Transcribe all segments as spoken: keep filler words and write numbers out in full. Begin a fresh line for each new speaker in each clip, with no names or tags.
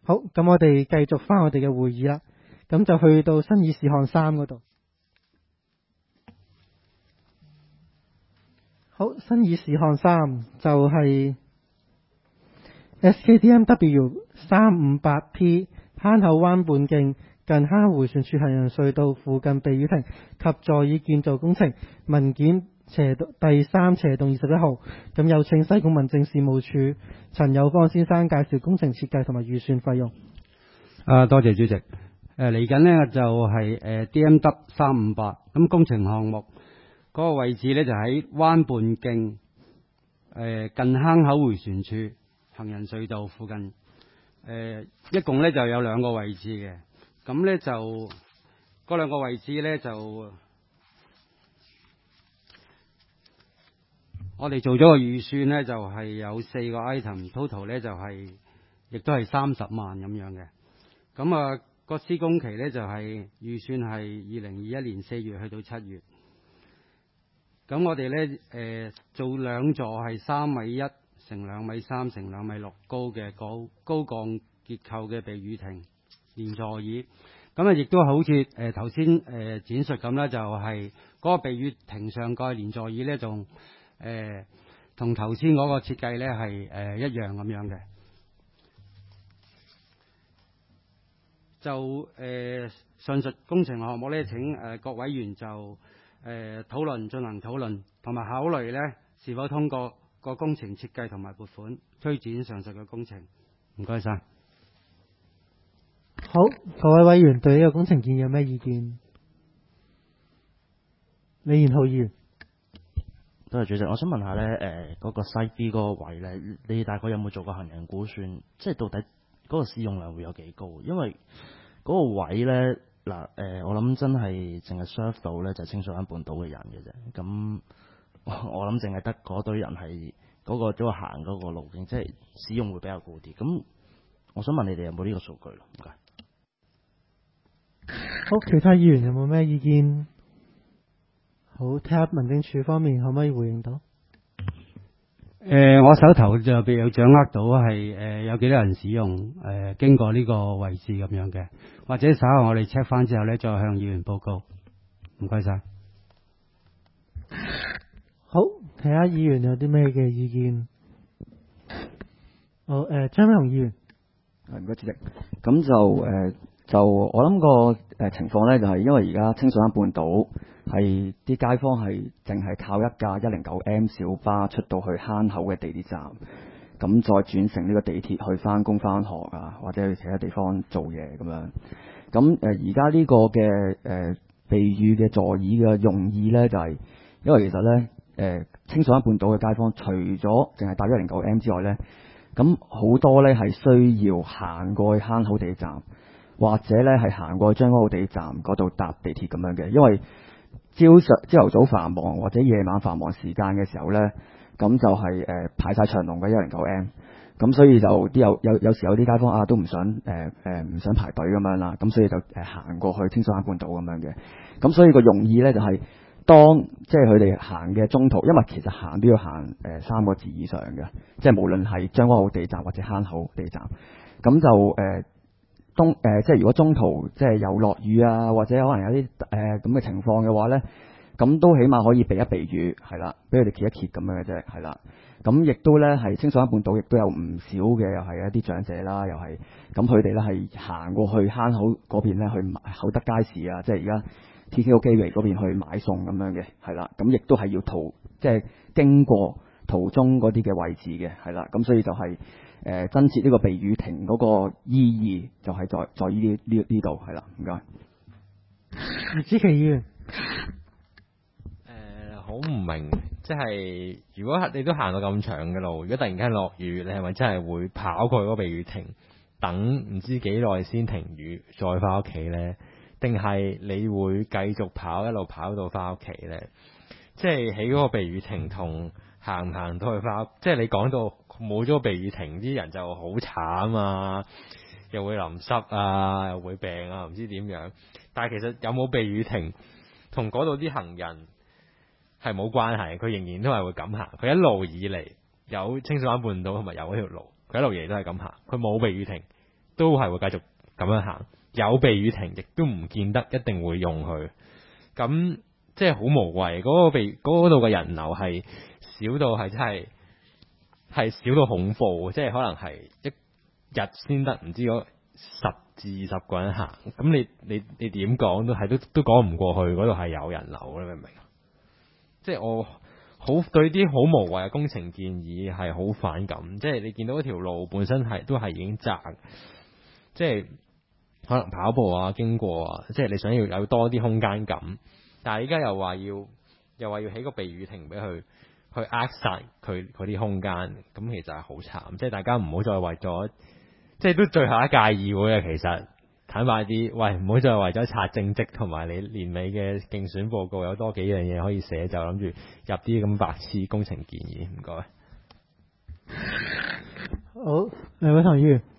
好，咁我哋繼續翻我哋嘅會議啦。咁就去到新議事項三嗰度。好，新議事項三就係 S K D M W 三五八 P 坑口灣半徑近坑口迴旋處行人隧道附近避雨亭及座椅建造工程文件斜第三斜棟二十一號。咁有請西貢民政事務處陳友芳先生介紹工程設計同埋預算費用。
啊，多謝主席。誒嚟緊呢就係誒 D M W 三五八，咁工程項目嗰個位置呢，就喺灣半徑誒近坑口迴旋處行人隧道附近。誒一共呢就有兩個位置嘅，咁呢就嗰兩個位置呢，就我哋做咗個預算呢，就係有四個 item，total 呢就係亦都係三十萬咁樣嘅。咁啊個施工期呢，就係預算係二零二一年四月去到七月。咁我哋呢，誒做兩座係三米一乘兩米三乘兩米六高嘅高高鋼結構嘅避雨亭連座椅。咁啊亦都好似誒頭先誒展述咁啦，就係嗰個避雨亭上蓋連座椅呢，仲誒同頭先嗰個設計呢係誒一樣咁樣嘅。就誒上述工程項目呢，請誒各委員就誒討論進行討論，同埋考慮呢是否通過個工程設計同埋撥款推展上述嘅工程。唔該晒。
好，各位委員對呢個工程建議有咩意見？李賢浩議員。
多謝主席，我想問下呢，誒、呃、嗰、那個西 B 嗰個位呢，你大概有冇做過行人估算？即係到底嗰個使用量會有幾高？因為嗰個位呢，嗱，誒、呃，我諗真係淨係 serve 到呢，就係清水灣半島嘅人嘅啫。咁我我諗淨係得嗰堆人係嗰、那個都行嗰個路徑，即係使用會比較高啲。咁我想問你哋有冇呢個數據咯？唔該。
好，其他議員有冇咩意見？好，睇下民政處方面可唔可以回應到？
誒、呃，我手頭就未有掌握到係誒、呃、有幾多人使用誒、呃、經過呢個位置咁樣嘅，或者稍後我哋 check 翻之後呢，再向議員報告。唔該晒。
好，睇下議員有啲咩嘅意見。好，誒、呃，張偉雄議員。
係，唔該主席。咁就誒、呃、就我諗個誒情況咧，就係、是、因為而家清水灣半島係啲街坊係淨係靠一架一零九 M 小巴出到去坑口嘅地鐵站，咁再轉乘呢個地鐵去翻工翻學啊，或者去其他地方做嘢咁樣。咁誒而家呢個嘅誒、呃、避雨嘅座椅嘅用意咧，就係、是、因為其實咧誒、呃、清水灣半島嘅街坊，除咗淨係搭一零九 M 之外咧，咁好多咧係需要行過去坑口地鐵站，或者咧係行過去將軍澳地鐵站嗰度搭地鐵咁樣嘅。因為朝上朝頭早繁忙或者夜晚繁忙時間嘅時候咧，咁就係、是、誒、呃、排晒長龍嘅一零九 M， 咁所以就啲有有有時有啲街坊啊都唔想誒誒唔想排隊咁樣啦，咁所以就誒行過去清水灣半島咁樣嘅。咁所以個用意咧就係、是、當即係佢哋行嘅中途，因為其實行都要行誒、呃、三個字以上嘅，即係無論係將軍澳地站或者坑口地站，咁就誒。呃東誒、呃，即係如果中途即係有落雨啊，或者可能有啲誒咁嘅情況嘅話咧，咁都起碼可以避一避雨，係啦，俾佢哋揭一揭咁樣嘅啫，係啦。咁亦都咧係清水灣半島，亦都有唔少嘅，又係一啲長者啦，又係咁佢哋咧係行過去坑口嗰邊咧去買厚德街市啊，即係而家 T K O 基圍嗰邊去買餸咁樣嘅，係啦。咁亦都係要途即係經過途中嗰啲嘅位置嘅，係啦。咁所以就係、是。誒、呃、增設呢個避雨亭嗰個意義就係在在於呢呢呢度係啦，唔該。
葉之奇議員。
誒好唔明，即係如果你都行到咁長嘅路，如果突然間落雨，你係咪真係會跑過去嗰個避雨亭，等唔知幾耐先停雨，再翻屋企呢？定係你會繼續跑一路跑到翻屋企呢？即係喺嗰個避雨亭同行唔行到去翻屋，即係你講到。冇咗個避雨亭，啲人就好慘啊，又會淋濕啊，又會病啊，唔知點樣。但係其實有冇避雨亭，同嗰度啲行人係冇關係，佢仍然都係會咁行。佢一路以嚟有清水灣半島同埋有嗰條路，佢一路以嚟都係咁行。佢冇避雨亭， 都係會繼續咁樣行。有避雨亭亦都唔見得一定會用佢，咁即係好無謂。嗰、嗰個避嗰度嘅人流係少到係真係係少到恐怖，即係可能係一日先得唔知嗰十至二十個人行，咁你你你點講都係都都講唔過去，嗰度係有人流，你明唔明？即係我好對啲好無謂嘅工程建議係好反感，即係你見到嗰條路本身係都係已經窄，即係可能跑步啊經過啊，即係你想要有多啲空間感，但係依家又話要又話要起個避雨亭俾佢去扼殺佢嗰啲空間，咁其實係好慘，即係大家唔好再為咗。即係都最後一屆議會啊，其實坦白啲，喂，唔好再為咗刷政績同埋你年尾嘅競選報告有多幾樣嘢可以寫，就諗住入啲咁白痴工程建議，唔該。
好，兩位同議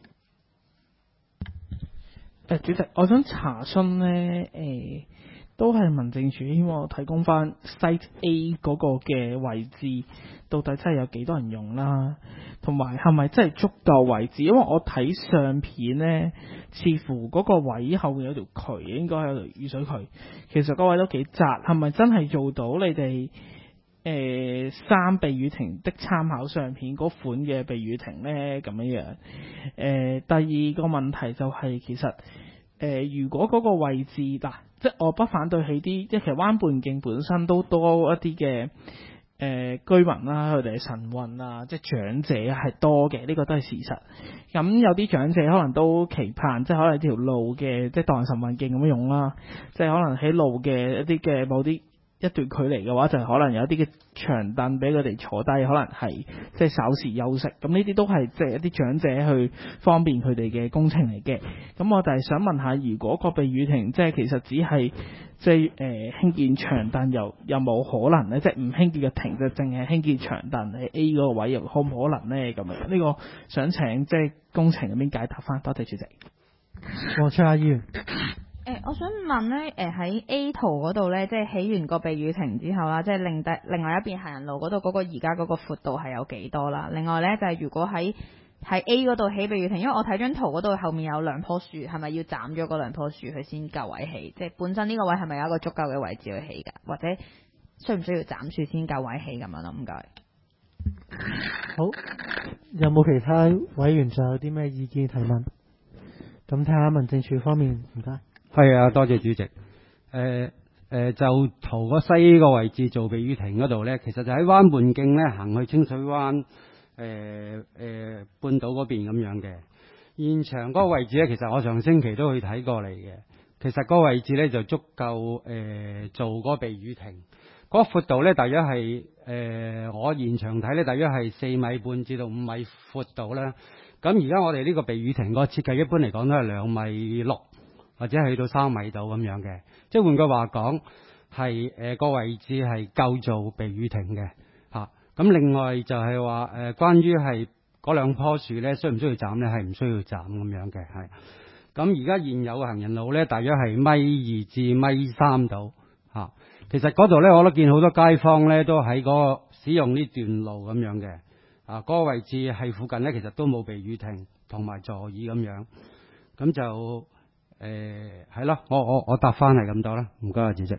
誒，主席，我想查詢咧，誒、呃，都係民政處希望我提供翻 Site A 嗰個嘅位置，到底真係有幾多人用啦？同埋係咪真係足夠位置？因為我睇相片呢，似乎嗰個位後面有條渠，應該係條雨水渠。其實嗰位都幾窄，係咪真係做到你哋誒、呃、三避雨亭的參考相片嗰款嘅避雨亭呢？咁樣樣。誒、呃，第二個問題就係、是、其實誒、呃，如果嗰個位置嗱、啊，即係我不反對起啲，即係其實灣半徑本身都多一啲嘅。誒、呃、居民啦，佢哋係晨運啊，即係長者係多嘅，呢、這個都係事實。咁有啲長者可能都期盼，即係可能條路嘅，即係當晨運徑咁樣用啦。即係可能喺路嘅一啲嘅某啲一段距離嘅話，就係、可能有一啲嘅長凳俾佢哋坐低，可能係即係稍時休息。咁呢啲都係即係一啲長者去方便佢哋嘅工程嚟嘅。咁我就係想問下，如果個避雨亭即係其實只係即係誒、呃、興建長凳，又有冇可能咧？即係唔興建嘅亭，就淨係興建長凳喺 A 嗰個位，又可唔可能咧？咁樣呢、呢個想請即係工程嗰邊解答翻。多謝主席。
黃卓亞議員。
誒、呃，我想問咧，誒、呃、喺 A 圖嗰度咧，即係起完個避雨亭之後啦，即係另第另外一邊行人路嗰度嗰個而家嗰個闊度係有幾多啦？另外咧就係、是、如果喺喺 A 嗰度起避雨亭，因為我睇張圖嗰度後面有兩棵樹，係咪要斬咗嗰兩棵樹佢先夠位起？即係本身呢個位係咪有一個足夠嘅位置去起㗎？或者需唔需要斬樹先夠位起咁樣咯？唔該。
好，有冇其他委員仲有啲咩意見提問？咁睇下民政處方面，唔該。
係啊，多謝主席。誒、呃、誒、呃，就圖個西個位置做避雨亭嗰度咧，其實就喺灣半徑咧行去清水灣誒誒、呃呃、半島嗰邊咁樣嘅。現場嗰個位置咧，其實我上星期都去睇過嚟嘅。其實嗰個位置咧就足夠誒、呃、做嗰個避雨亭。嗰、那個闊度咧，大約係誒、呃、我現場睇咧，大約係四米半至到五米闊度啦。咁而家我哋呢個避雨亭個設計一般嚟講都係兩米六。或者去到三米度咁樣嘅，即係換句話講，係誒個位置係夠做避雨亭嘅嚇。咁、啊、另外就係話誒，關於係嗰兩棵樹咧，需唔需要斬咧？係唔需要斬咁樣嘅，係。咁而家現有嘅行人路咧，大約係米二至米三度嚇。其實嗰度咧，我都見好多街坊咧都喺嗰個使用呢段路咁樣嘅。啊，嗰、嗰個位置係附近咧，其實都冇避雨亭同埋座椅咁樣，咁就。誒，係咯、呃，我我我答翻係咁多啦，唔該啊，主席。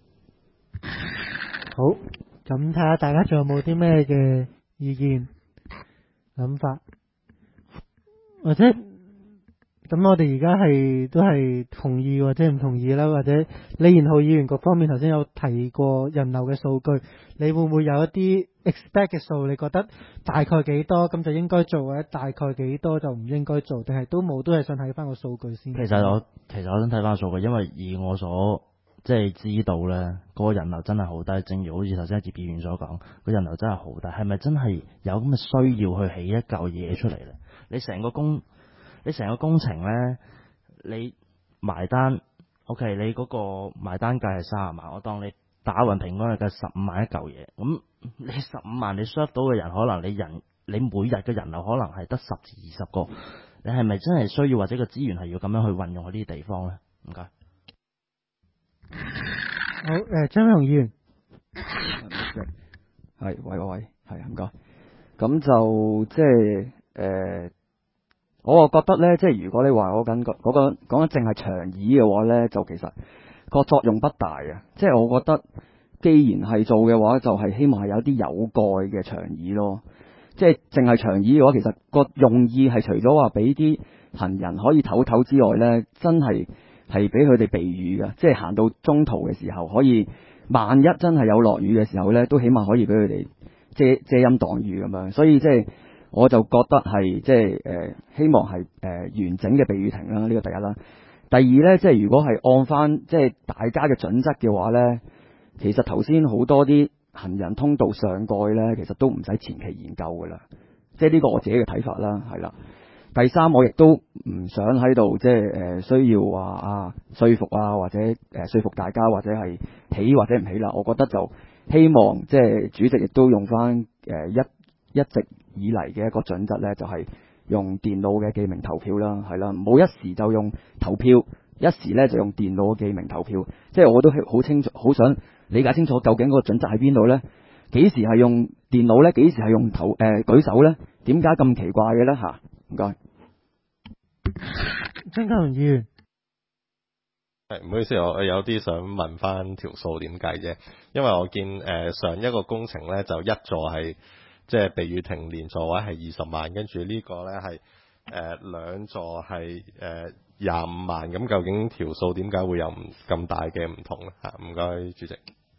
好，咁睇下大家仲有冇啲咩嘅意見、諗法，或者咁我哋而家係都係同意或者唔同意啦，或者李賢浩議員各方面頭先有提過人流嘅數據，你會唔會有一啲 expect 嘅數？你覺得大概幾多咁就應該做，或者大概幾多就唔應該做？定係都冇，都係想睇翻個數據先。
其實我其實我想睇翻個數據，因為以我所即係知道呢，嗰、嗰個人流真係好低。正如好似頭先葉議員所講，個人流真係好低。係咪真係有咁嘅需要去起一嚿嘢出嚟呢？你成個工你成個工程呢，你埋單 OK，你嗰個埋單計係三十萬，我當你打勻平均係計十五萬一嚿嘢。咁你十五萬你 serve 到嘅人，可能你人你每日嘅人流可能係得十至二十個，你係咪真係需要或者個資源係要咁樣去運用喺呢啲地方呢？唔該。
好，誒，張偉雄議員，
係，喂喂喂，係唔該。咁就即係誒， 我覺得咧，即係如果你話我緊嗰嗰個講緊淨係長椅嘅話咧，就其實個作用不大啊。即係我覺得，既然係做嘅話，就係希望係有啲有蓋嘅長椅咯。即係淨係長椅嘅話，其實個用意係除咗話俾啲行人可以唞唞之外咧，真係係俾佢哋避雨嘅。即係行到中途嘅時候，可以萬一真係有落雨嘅時候咧，都起碼可以俾佢哋遮遮陰擋雨咁樣。所以即係我就覺得係即係誒、呃，希望係誒、呃、完整嘅避雨亭啦。呢個第一啦。第二咧，即係如果係按翻即係大家嘅準則嘅話咧，其實頭先好多啲行人通道上蓋咧，其實都唔使前期研究噶啦。即係呢個我自己嘅睇法啦，係啦。第三，我亦都唔想喺度即係誒、呃、需要話啊說服啊或者誒、呃、說服大家或者係起或者唔起啦。我覺得就希望即係主席亦都用翻誒、呃、一一直以嚟嘅一個準則咧，就係、是、用電腦嘅記名投票啦，係啦，唔好一時就用投票，一時咧就用電腦嘅記名投票。即係我都好清楚，好想理解清楚究竟嗰個準則喺邊度咧？幾時係用電腦咧？幾時係用投誒、呃、舉手咧？點解咁奇怪嘅咧？嚇，唔該。
張家榮議員，
係唔好意思，我有啲想問翻條數點計啫，因為我見誒、呃、上一個工程咧就一座係即係避雨亭連座位係二十萬，跟住呢個咧係誒兩座係誒廿五萬，咁究竟條數點解會有唔咁大嘅唔同咧？嚇，唔該主席。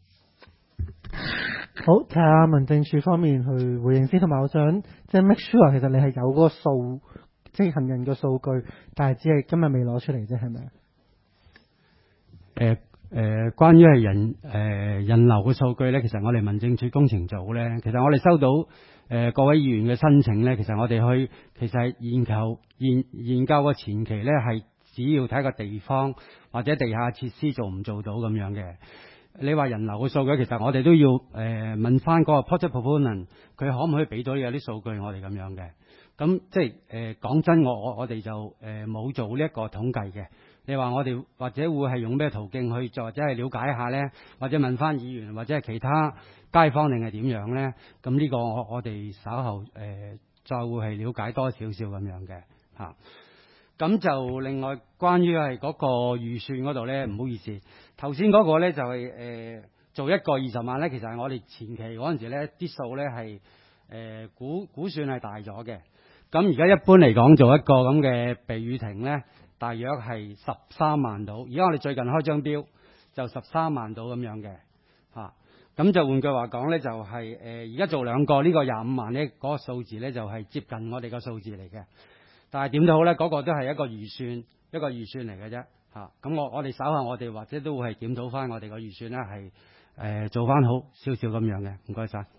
好，睇下民政處方面去回應先，同埋我想即係 make sure 其實你係有嗰個數，即係行人嘅數據，但係只係今日未攞出嚟啫，係咪？
誒誒，關於係人誒、呃、人流嘅數據咧，其實我哋民政處工程組咧，其實我哋收到誒、呃、各位議員嘅申請咧，其實我哋去其實係研究研研究個前期咧，係只要睇個地方或者地下設施做唔做到咁樣嘅。你話人流嘅數據，其實我哋都要誒、呃、問翻嗰個 project proponent，佢可唔可以俾到有啲數據我哋咁樣嘅？咁即係誒講真，我我我哋就誒冇、呃、做呢一個統計嘅。你話我哋或者會係用咩途徑去做，或者係了解一下咧，或者問翻議員或者係其他街坊定係點樣咧？咁呢個我我哋稍後誒、呃、再會係了解多少少咁樣嘅嚇。咁就另外關於係嗰個預算嗰度咧，唔好意思，頭先嗰個咧就係、是、誒、呃、做一個二十萬咧，其實係我哋前期嗰陣時咧啲數咧係誒估估算係大咗嘅。咁而家一般嚟講做一個咁嘅避雨亭咧，大約係十三萬到。而家我哋最近開張標就十三萬到咁樣嘅嚇。咁就換句話講咧，就係誒而家做兩個呢、呢個廿五萬咧，嗰、嗰個數字咧就係接近我哋個數字嚟嘅。但係點都好咧，嗰、嗰個都係一個預算，一個預算嚟嘅啫嚇。咁我我哋稍後我哋或者都會係檢討翻我哋個預算咧，係、呃、誒做翻好少少咁樣嘅。唔該晒。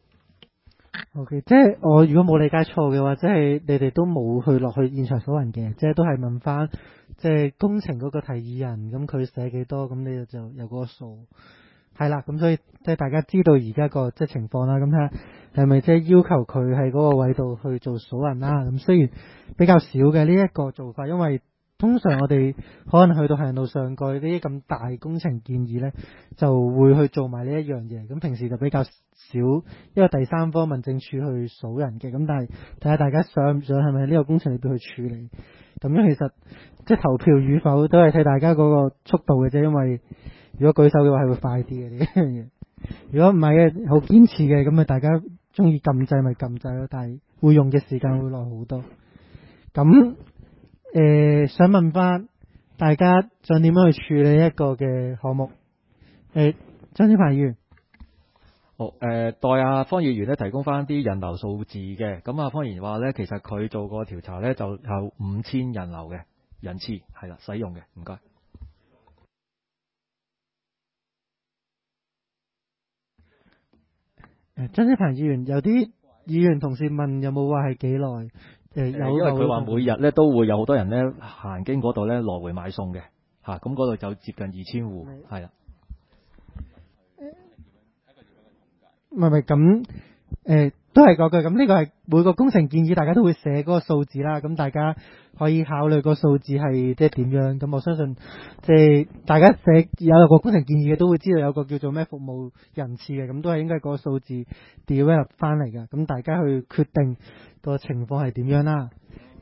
O.K. 即係我如果冇理解錯嘅話，即係你哋都冇去落去現場數人嘅，即係都係問翻即係工程嗰個提議人，咁佢寫幾多，咁你就有嗰個數。係啦，咁所以即係大家知道而家個即係情況啦，咁睇下係咪即係要求佢喺嗰個位度去做數人啦。咁雖然比較少嘅呢一個做法，因為通常我哋可能去到行人路上蓋呢啲咁大工程建議呢，就會去做埋呢一樣嘢。咁平時就比較少，因為第三方民政處去數人嘅。咁但係睇下大家想唔想係咪喺呢個工程裏邊去處理。咁樣其實即係投票與否都係睇大家嗰個速度嘅啫。因為如果舉手嘅話係會快啲嘅呢樣嘢。如果唔係嘅，好堅持嘅，咁咪大家中意撳掣咪撳掣咯。但係會用嘅時間會耐好多。咁誒、呃，想問翻大家想點樣去處理一個嘅項目？誒、呃，張小鵬議員，
好誒、呃，代阿方議員咧提供翻啲人流數字嘅。咁啊，方議員話咧，其實佢做過調查咧，就有五千人流嘅人次係啦，使用嘅。唔該。
誒，張小鵬議員，有啲議員同事問有冇話係幾耐？誒，有，
因為佢話每日咧都會有好多人咧行經嗰度咧來回買餸嘅嚇，咁嗰度就接近二千戶，係啦。
唔係唔係咁誒，都係嗰句咁，呢個係每個工程建議，大家都會寫嗰個數字啦。咁大家可以考慮個數字係即係點樣。咁我相信即係大家寫有個工程建議嘅，都會知道有個叫做咩服務人次嘅，咁都係應該個數字 develop 翻嚟嘅。咁大家去決定個情況係點樣啦。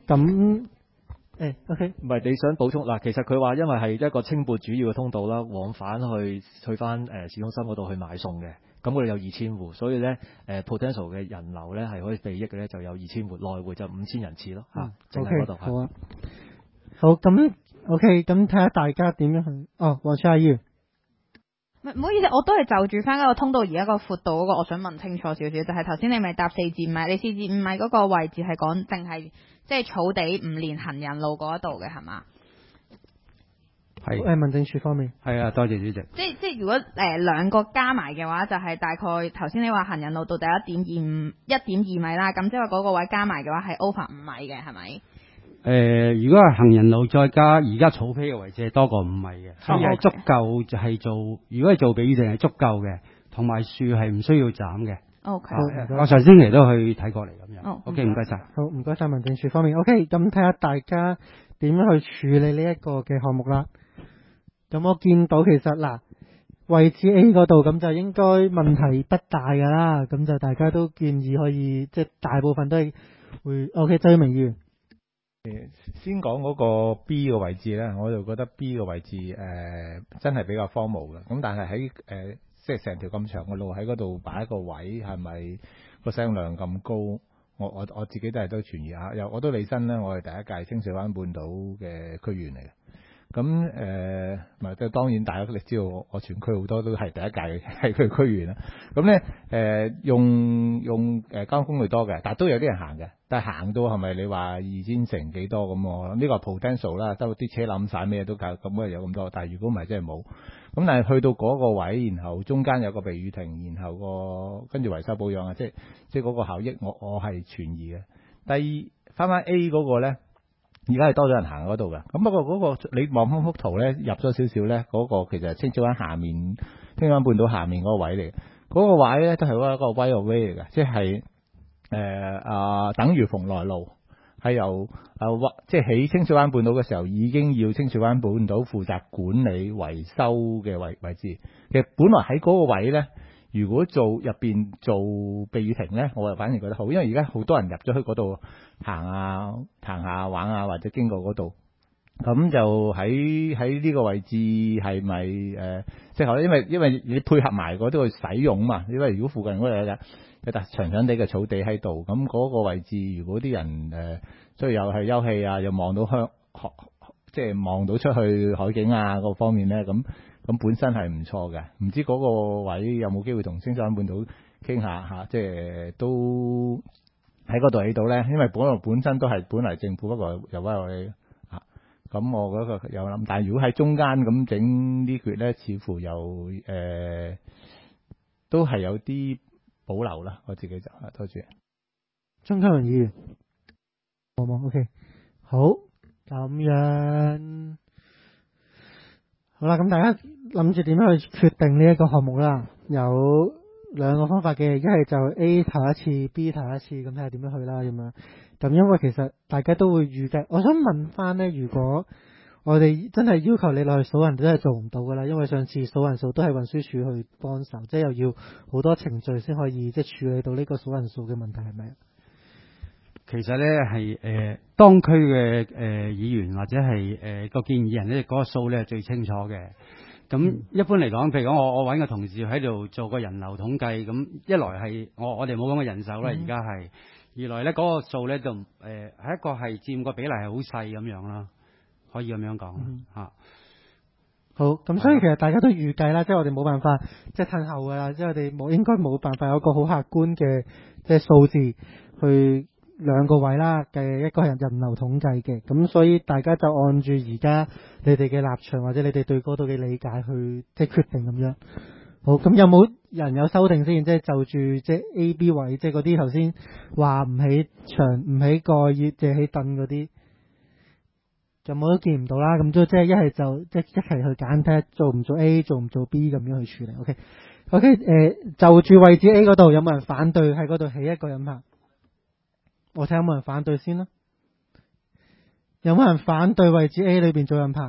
咁誒 OK，
唔係你想補充嗱，其實佢話因為係一個清砵主要嘅通道啦，往返去去翻誒市中心嗰度去買餸嘅，咁佢哋有二千戶，所以咧誒 potential 嘅人流咧係可以裨益嘅咧，就有二千戶，來回就五千人次咯嚇，淨係嗰度。
好啊，好咁 OK，咁睇下大家點樣去哦，黃超阿姨。
唔好意思，我都係就住翻嗰個通道而家個闊度嗰個，我想問清楚少少，就係頭先你咪搭四至五米，你四至五米嗰個位置係講淨係即係草地唔連行人路嗰度嘅係嘛？
係
誒民政處方面。
係啊，多謝主席。
即即如果誒、呃、兩個加埋嘅話，就係、是、大概頭先你話行人路到第一點二五一點二米啦，咁即係話嗰個位加埋嘅話係 over 五米嘅係咪？
誒、呃，如果係行人路再加而家草皮嘅位置係多過五米嘅，所以係足夠就係做。如果係做比喻定係足夠嘅，同埋樹係唔需要斬嘅。
O K，
我上星期都去睇過嚟咁樣。
哦
O K， 唔該晒。
好，唔該晒民政處方面。O K，咁睇下大家點樣去處理呢一個嘅項目啦。咁我見到其實嗱，位置 A 嗰度咁就應該問題不大㗎啦。咁就大家都建議可以，即係大部分都係會 O K。周明議員。
先講嗰個 B 嘅位置咧，我就覺得 B 嘅位置誒、呃、真係比較荒蕪嘅。咁但係喺誒即係成條咁長嘅路喺嗰度擺一個位，係咪個使用量咁高？我我我自己都係都存疑下。又我都理身咧，我係第一屆清水灣半島嘅區員嚟嘅。咁誒，咪即係當然，大家你知道我我全區好多都係第一屆係區區員啦。咁咧誒，用用誒交通工具多嘅，但係都有啲人行嘅。但係行到係咪你話二千乘幾多咁？我諗呢個 potential 啦，都啲車冧晒咩都夠，咁啊有咁多。但係如果唔係真係冇。咁但係去到嗰個位，然後中間有個避雨亭，然後個跟住維修保養啊，即係即係嗰個效益我，我我係存疑嘅。第二翻翻 A 嗰個咧。而家係多咗人行嗰度嘅，咁不過嗰、嗰個你望翻幅圖咧，入咗少少咧，嗰、嗰個其實係清水灣下面，清水灣半島下面嗰個位嚟嘅，嗰、嗰個位咧都係一個 right of way 嚟嘅，即係誒啊，等於蓬萊路係由啊即係喺清水灣半島嘅時候已經要清水灣半島負責管理維修嘅位位置。其實本來喺嗰個位咧，如果做入邊做避雨亭咧，我就反而覺得好，因為而家好多人入咗去嗰度行啊、行下玩啊，或者經過嗰度，咁就喺喺呢個位置係咪誒適合咧？因為因為你配合埋嗰啲去使用嘛，因為如果附近嗰度有有有笪長長地嘅草地喺度，咁嗰個位置如果啲人誒，所以又係休憩啊，又望到香，即係望到出去海景啊嗰方面咧，咁。咁本身係唔錯嘅，唔知嗰個位有冇機會同清水灣半島傾下嚇，即係都喺嗰度起到咧。因為本來本身都係本嚟政府，不過又屈我哋嚇。咁我嗰個有諗，但係如果喺中間咁整呢橛咧，似乎又誒、呃、都係有啲保留啦。我自己就多謝。
張家榮議員，好冇 OK，好咁樣。好啦，咁大家諗住點樣去決定呢一個項目啦？有兩個方法嘅，一係就 A 投一次 ，B 投一次，咁睇下點樣去啦咁樣。咁因為其實大家都會預計，我想問翻呢，如果我哋真係要求你落去數人，都係做唔到噶啦，因為上次數人數都係運輸署去幫手，即係又要好多程序先可以即係處理到呢個數人數嘅問題，係咪？
其實咧係誒當區嘅誒、呃、議員或者係誒個建議人咧，嗰、那個數咧係最清楚嘅。咁一般嚟講，譬如講我我揾個同事喺度做個人流統計，咁一來係我我哋冇咁嘅人手啦，而家係；二來咧嗰、那個數咧就誒係、呃、一個係佔個比例係好細咁樣啦，可以咁樣講嚇。嗯啊、
好，咁所以其實大家都預計啦，即係我哋冇辦法即係褪後噶啦，即係我哋冇應該冇辦法有一個好客觀嘅即係數字去。兩個位啦嘅一個係人流統計嘅，咁所以大家就按住而家你哋嘅立場或者你哋對嗰度嘅理解去即係決定咁樣。好，咁有冇人有修訂先？即係就住即係 A、B 位，即係嗰啲頭先話唔起牆、唔起蓋、要借起凳嗰啲，咁我都見唔到啦。咁都即係一係就即係一齊去揀睇下做唔做 A， 做唔做 B 咁樣去處理。OK，OK， 誒，就住位置 A 嗰度有冇人反對喺嗰度起一個人棚？我睇有冇人反對先啦，有冇人反對位置 A 裏邊做人棚？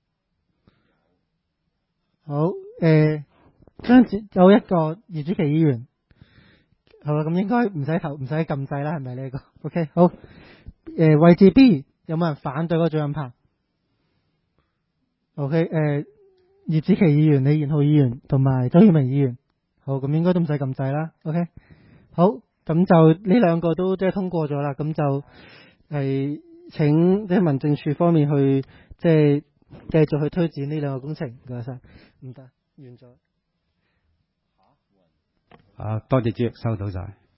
好，誒，跟住有一個葉主席議員，好啦，咁應該唔使投，唔使撳掣啦，係咪呢個 ？OK，好， 誒位置 B 有冇人反對嗰個主任拍 ？OK 誒、呃，葉子琪議員、李賢浩議員同埋周曉明議員，好，咁應該都唔使撳掣啦。OK， 好，咁就呢兩個都即係通過咗啦。咁就係請即係民政處方面去即係繼續去推展呢兩個工程。唔該晒，唔得，完咗。
啊，多謝主席，收到晒。